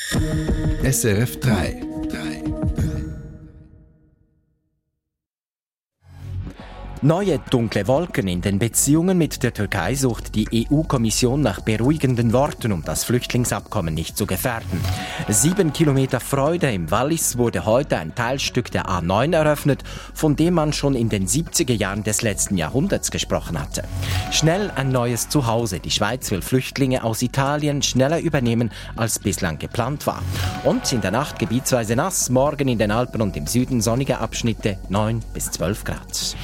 SRF 3. Neue dunkle Wolken in den Beziehungen mit der Türkei sucht die EU-Kommission nach beruhigenden Worten, um das Flüchtlingsabkommen nicht zu gefährden. 7 Kilometer Freude im Wallis wurde heute ein Teilstück der A9 eröffnet, von dem man schon in den 70er Jahren des letzten Jahrhunderts gesprochen hatte. Schnell ein neues Zuhause. Die Schweiz will Flüchtlinge aus Italien schneller übernehmen, als bislang geplant war. Und in der Nacht gebietsweise nass, morgen in den Alpen und im Süden sonnige Abschnitte 9 bis 12 Grad.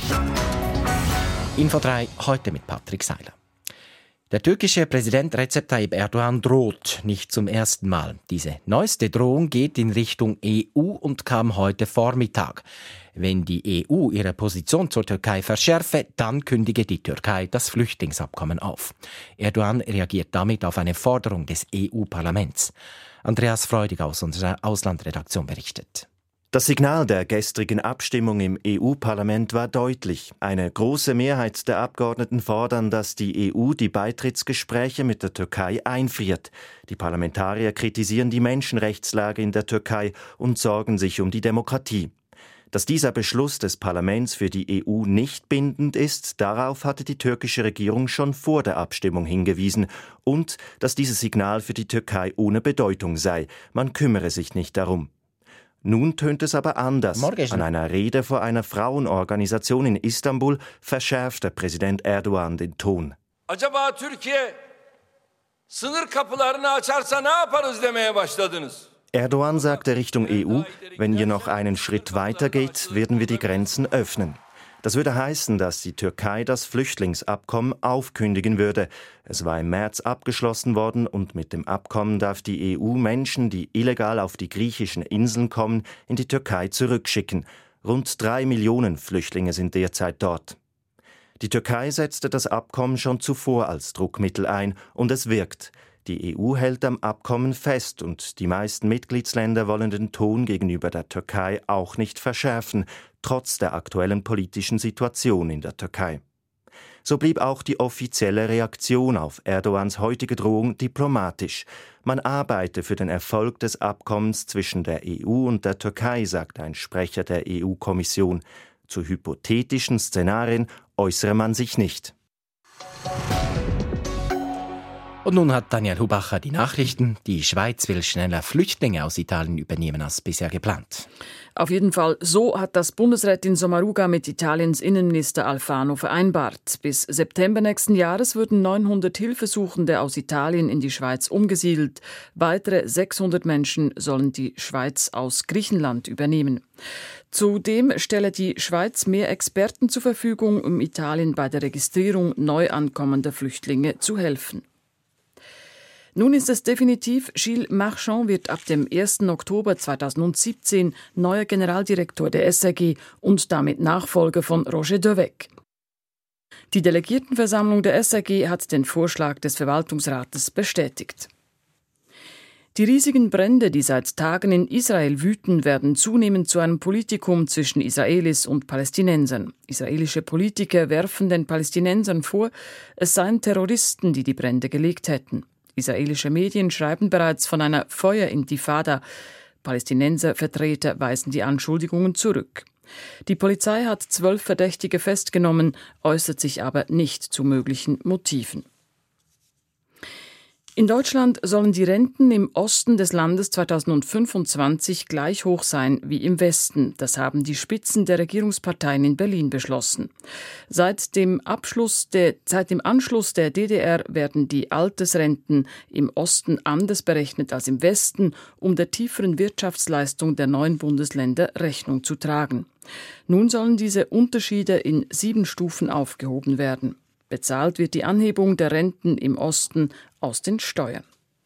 Info 3, heute mit Patrick Seiler. Der türkische Präsident Recep Tayyip Erdogan droht nicht zum ersten Mal. Diese neueste Drohung geht in Richtung EU und kam heute Vormittag. Wenn die EU ihre Position zur Türkei verschärfe, dann kündige die Türkei das Flüchtlingsabkommen auf. Erdogan reagiert damit auf eine Forderung des EU-Parlaments. Andreas Freudig aus unserer Auslandredaktion berichtet. Das Signal der gestrigen Abstimmung im EU-Parlament war deutlich. Eine große Mehrheit der Abgeordneten fordern, dass die EU die Beitrittsgespräche mit der Türkei einfriert. Die Parlamentarier kritisieren die Menschenrechtslage in der Türkei und sorgen sich um die Demokratie. Dass dieser Beschluss des Parlaments für die EU nicht bindend ist, darauf hatte die türkische Regierung schon vor der Abstimmung hingewiesen. Und dass dieses Signal für die Türkei ohne Bedeutung sei. Man kümmere sich nicht darum. Nun tönt es aber anders. An einer Rede vor einer Frauenorganisation in Istanbul verschärft der Präsident Erdogan den Ton. Acaba Türkiye sınır kapılarını açarsa ne yaparız demeye başladınız. Erdogan sagte Richtung EU, wenn ihr noch einen Schritt weiter geht, werden wir die Grenzen öffnen. Das würde heißen, dass die Türkei das Flüchtlingsabkommen aufkündigen würde. Es war im März abgeschlossen worden und mit dem Abkommen darf die EU Menschen, die illegal auf die griechischen Inseln kommen, in die Türkei zurückschicken. Rund 3 Millionen Flüchtlinge sind derzeit dort. Die Türkei setzte das Abkommen schon zuvor als Druckmittel ein und es wirkt. Die EU hält am Abkommen fest und die meisten Mitgliedsländer wollen den Ton gegenüber der Türkei auch nicht verschärfen, trotz der aktuellen politischen Situation in der Türkei. So blieb auch die offizielle Reaktion auf Erdogans heutige Drohung diplomatisch. Man arbeite für den Erfolg des Abkommens zwischen der EU und der Türkei, sagt ein Sprecher der EU-Kommission. Zu hypothetischen Szenarien äußere man sich nicht. Und nun hat Daniel Hubacher die Nachrichten. Die Schweiz will schneller Flüchtlinge aus Italien übernehmen als bisher geplant. Auf jeden Fall, so hat das Bundesrätin Sommaruga mit Italiens Innenminister Alfano vereinbart. Bis September nächsten Jahres würden 900 Hilfesuchende aus Italien in die Schweiz umgesiedelt. Weitere 600 Menschen sollen die Schweiz aus Griechenland übernehmen. Zudem stelle die Schweiz mehr Experten zur Verfügung, um Italien bei der Registrierung neu ankommender Flüchtlinge zu helfen. Nun ist es definitiv, Gilles Marchand wird ab dem 1. Oktober 2017 neuer Generaldirektor der SRG und damit Nachfolger von Roger Devec. Die Delegiertenversammlung der SRG hat den Vorschlag des Verwaltungsrates bestätigt. Die riesigen Brände, die seit Tagen in Israel wüten, werden zunehmend zu einem Politikum zwischen Israelis und Palästinensern. Israelische Politiker werfen den Palästinensern vor, es seien Terroristen, die die Brände gelegt hätten. Israelische Medien schreiben bereits von einer Feuerintifada. Palästinenservertreter weisen die Anschuldigungen zurück. Die Polizei hat 12 Verdächtige festgenommen, äußert sich aber nicht zu möglichen Motiven. In Deutschland sollen die Renten im Osten des Landes 2025 gleich hoch sein wie im Westen. Das haben die Spitzen der Regierungsparteien in Berlin beschlossen. Seit dem Anschluss der DDR werden die Altersrenten im Osten anders berechnet als im Westen, um der tieferen Wirtschaftsleistung der neuen Bundesländer Rechnung zu tragen. Nun sollen diese Unterschiede in 7 Stufen aufgehoben werden. Bezahlt wird die Anhebung der Renten im Osten aus den Steuern.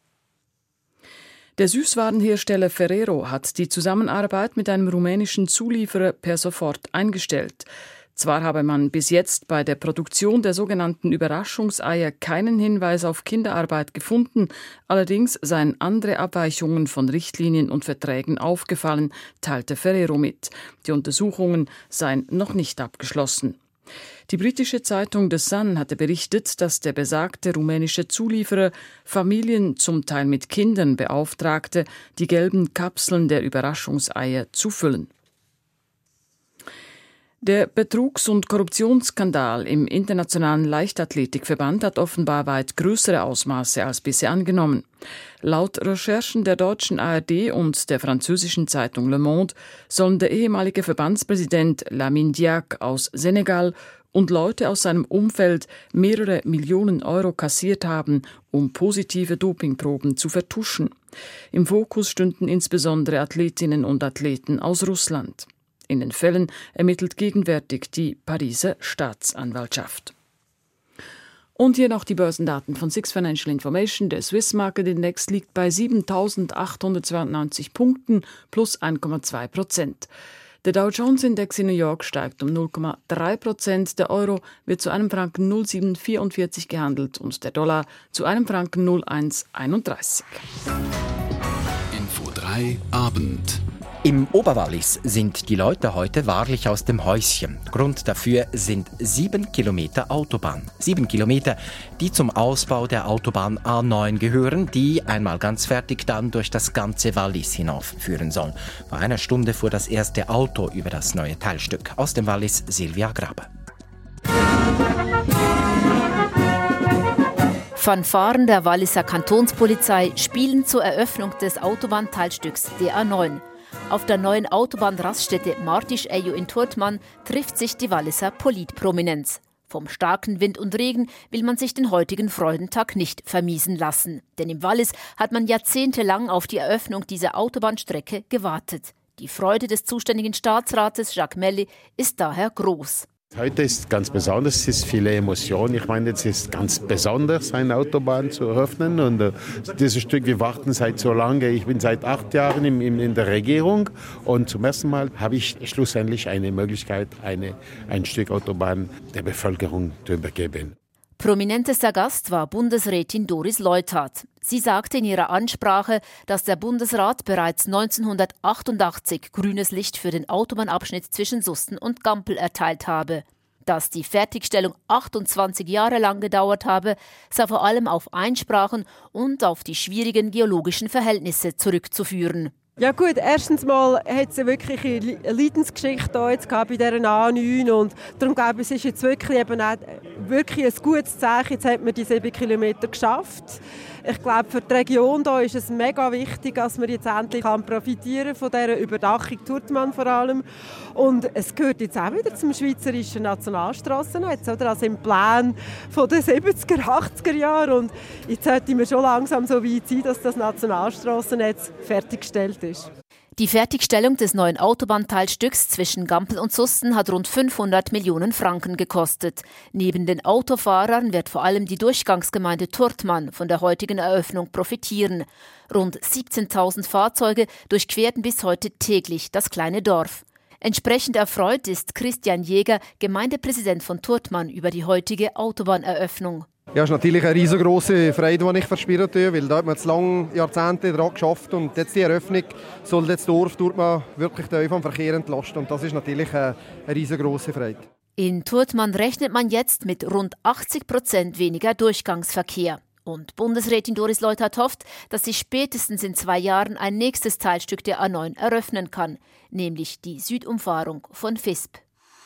Der Süßwarenhersteller Ferrero hat die Zusammenarbeit mit einem rumänischen Zulieferer per sofort eingestellt. Zwar habe man bis jetzt bei der Produktion der sogenannten Überraschungseier keinen Hinweis auf Kinderarbeit gefunden, allerdings seien andere Abweichungen von Richtlinien und Verträgen aufgefallen, teilte Ferrero mit. Die Untersuchungen seien noch nicht abgeschlossen. Die britische Zeitung The Sun hatte berichtet, dass der besagte rumänische Zulieferer Familien, zum Teil mit Kindern, beauftragte, die gelben Kapseln der Überraschungseier zu füllen. Der Betrugs- und Korruptionsskandal im Internationalen Leichtathletikverband hat offenbar weit größere Ausmaße als bisher angenommen. Laut Recherchen der deutschen ARD und der französischen Zeitung Le Monde sollen der ehemalige Verbandspräsident Lamine Diack aus Senegal und Leute aus seinem Umfeld mehrere Millionen Euro kassiert haben, um positive Dopingproben zu vertuschen. Im Fokus stünden insbesondere Athletinnen und Athleten aus Russland. In den Fällen ermittelt gegenwärtig die Pariser Staatsanwaltschaft. Und hier noch die Börsendaten von SIX Financial Information. Der Swiss Market Index liegt bei 7.892 Punkten plus 1,2%. Der Dow Jones Index in New York steigt um 0,3%. Der Euro wird zu einem Franken 0,744 gehandelt und der Dollar zu einem Franken 0,131. Info 3 Abend. Im Oberwallis sind die Leute heute wahrlich aus dem Häuschen. Grund dafür sind 7 Kilometer Autobahn. 7 Kilometer, die zum Ausbau der Autobahn A9 gehören, die einmal ganz fertig dann durch das ganze Wallis hinaufführen soll. Vor einer Stunde fuhr das erste Auto über das neue Teilstück. Aus dem Wallis Silvia Graber. Fanfaren der Walliser Kantonspolizei spielen zur Eröffnung des Autobahnteilstücks A9. Auf der neuen Autobahnraststätte Martisch-Ejo in Turtmann trifft sich die Walliser Politprominenz. Vom starken Wind und Regen will man sich den heutigen Freudentag nicht vermiesen lassen. Denn im Wallis hat man jahrzehntelang auf die Eröffnung dieser Autobahnstrecke gewartet. Die Freude des zuständigen Staatsrates Jacques Melli ist daher groß. Heute ist ganz besonders, es ist viele Emotionen. Ich meine, es ist ganz besonders, eine Autobahn zu eröffnen. Und dieses Stück, wir warten seit so lange. Ich bin seit 8 Jahren in der Regierung und zum ersten Mal habe ich schlussendlich eine Möglichkeit, ein Stück Autobahn der Bevölkerung zu übergeben. Prominentester Gast war Bundesrätin Doris Leuthard. Sie sagte in ihrer Ansprache, dass der Bundesrat bereits 1988 grünes Licht für den Autobahnabschnitt zwischen Susten und Gampel erteilt habe. Dass die Fertigstellung 28 Jahre lang gedauert habe, sei vor allem auf Einsprachen und auf die schwierigen geologischen Verhältnisse zurückzuführen. Ja gut, erstens mal hat es wirklich eine Leidensgeschichte hier jetzt bei dieser A9 und darum glaube ich, es ist jetzt wirklich eben auch wirklich ein gutes Zeichen. Jetzt hat man die 7 Kilometer geschafft. Ich glaube, für die Region hier ist es mega wichtig, dass man jetzt endlich profitieren von dieser Überdachung Turtmann vor allem. Und es gehört jetzt auch wieder zum schweizerischen Nationalstrassennetz, oder? Also im Plan von den 70er, 80er Jahren. Und jetzt sollte man schon langsam so weit sein, dass das Nationalstrassennetz fertiggestellt ist. Die Fertigstellung des neuen Autobahnteilstücks zwischen Gampel und Susten hat rund 500 Millionen Franken gekostet. Neben den Autofahrern wird vor allem die Durchgangsgemeinde Turtmann von der heutigen Eröffnung profitieren. Rund 17.000 Fahrzeuge durchquerten bis heute täglich das kleine Dorf. Entsprechend erfreut ist Christian Jäger, Gemeindepräsident von Turtmann, über die heutige Autobahneröffnung. Ja, es ist natürlich eine riesengroße Freude, die ich verspüren tue, weil da hat man jetzt lange Jahrzehnte daran geschafft und jetzt die Eröffnung soll das Dorf Turtmann wirklich vom Verkehr entlasten und das ist natürlich eine riesengroße Freude. In Turtmann rechnet man jetzt mit rund 80% weniger Durchgangsverkehr. Und Bundesrätin Doris Leuthard hofft, dass sie spätestens in 2 Jahren ein nächstes Teilstück der A9 eröffnen kann, nämlich die Südumfahrung von Visp.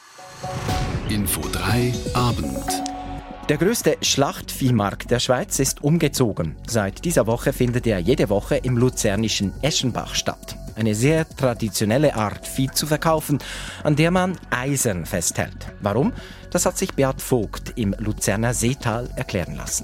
Info 3 Abend. Der größte Schlachtviehmarkt der Schweiz ist umgezogen. Seit dieser Woche findet er jede Woche im luzernischen Eschenbach statt. Eine sehr traditionelle Art, Vieh zu verkaufen, an der man Eisern festhält. Warum? Das hat sich Beat Vogt im Luzerner Seetal erklären lassen.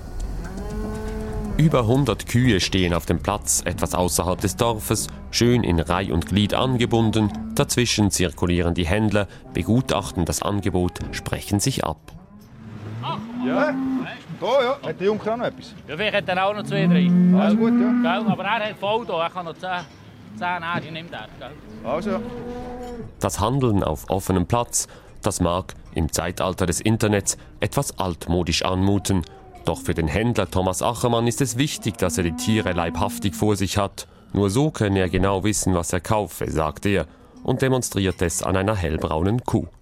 Über 100 Kühe stehen auf dem Platz, etwas außerhalb des Dorfes, schön in Reih und Glied angebunden. Dazwischen zirkulieren die Händler, begutachten das Angebot, sprechen sich ab. Ja, ja. Hat der Junker auch noch etwas? Ja, vielleicht hat er auch noch 2, 3. Alles gut, ja. Aber er hat voll da, er kann noch 10 Äschen nimmt er. Also. Das Handeln auf offenem Platz, das mag im Zeitalter des Internets etwas altmodisch anmuten. Doch für den Händler Thomas Achermann ist es wichtig, dass er die Tiere leibhaftig vor sich hat. Nur so könne er genau wissen, was er kaufe, sagt er und demonstriert es an einer hellbraunen Kuh.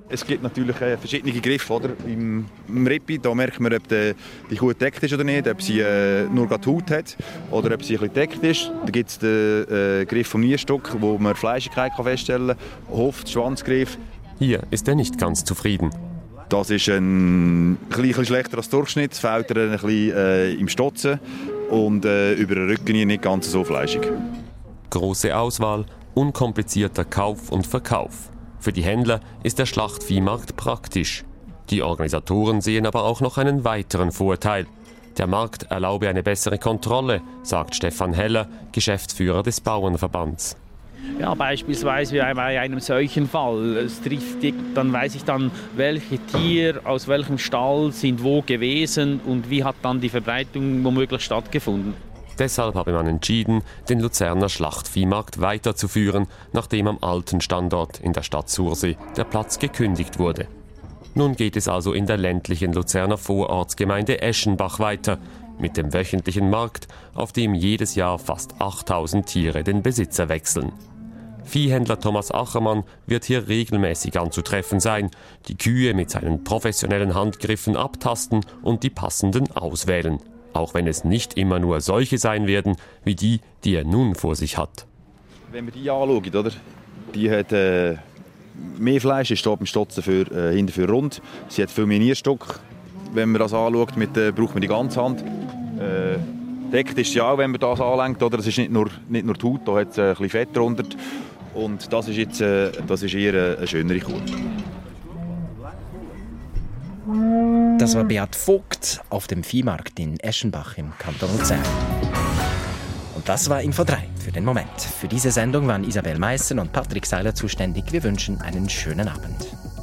Es gibt natürlich verschiedene Griffe. Oder? Im Rippi da merkt man, ob die Kuh gedeckt ist oder nicht, ob sie nur die Haut hat oder ob sie ein bisschen gedeckt ist. Da gibt es den Griff vom Nierstock, wo man Fleischigkeit feststellen kann, Hoft, Schwanzgriff. Hier ist er nicht ganz zufrieden. Das ist ein bisschen schlechter als Durchschnitt, es fehlt ein bisschen im Stotzen und über den Rücken nicht ganz so fleischig. Große Auswahl, unkomplizierter Kauf und Verkauf. Für die Händler ist der Schlachtviehmarkt praktisch. Die Organisatoren sehen aber auch noch einen weiteren Vorteil. Der Markt erlaube eine bessere Kontrolle, sagt Stefan Heller, Geschäftsführer des Bauernverbands. Ja, beispielsweise bei einem solchen Fall. Es trifft, dann weiß ich dann, welche Tiere aus welchem Stall sind wo gewesen und wie hat dann die Verbreitung womöglich stattgefunden. Deshalb habe man entschieden, den Luzerner Schlachtviehmarkt weiterzuführen, nachdem am alten Standort in der Stadt Sursee der Platz gekündigt wurde. Nun geht es also in der ländlichen Luzerner Vorortsgemeinde Eschenbach weiter, mit dem wöchentlichen Markt, auf dem jedes Jahr fast 8000 Tiere den Besitzer wechseln. Viehhändler Thomas Achermann wird hier regelmäßig anzutreffen sein, die Kühe mit seinen professionellen Handgriffen abtasten und die passenden auswählen. Auch wenn es nicht immer nur solche sein werden, wie die er nun vor sich hat. Wenn man die anschaut, oder? Die hat mehr Fleisch, ist beim Stotzen hinten für rund. Sie hat viel mehr Nierstock. Wenn man das anschaut, braucht man die ganze Hand. Deckt ist sie auch, wenn man das anlenkt. Oder? Das ist nicht nur die Haut, da hat es ein bisschen Fett drunter. Und das ist eher eine schönere Kuh. Das war Beat Vogt auf dem Viehmarkt in Eschenbach im Kanton Luzern. Und das war Info 3 für den Moment. Für diese Sendung waren Isabel Meissen und Patrick Seiler zuständig. Wir wünschen einen schönen Abend.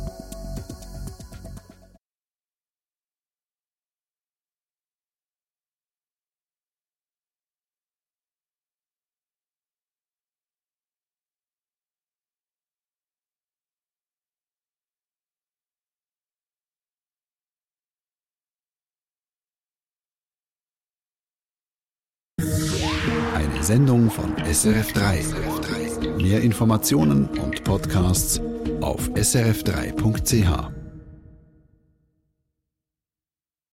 Eine Sendung von SRF3. Mehr Informationen und Podcasts auf srf3.ch.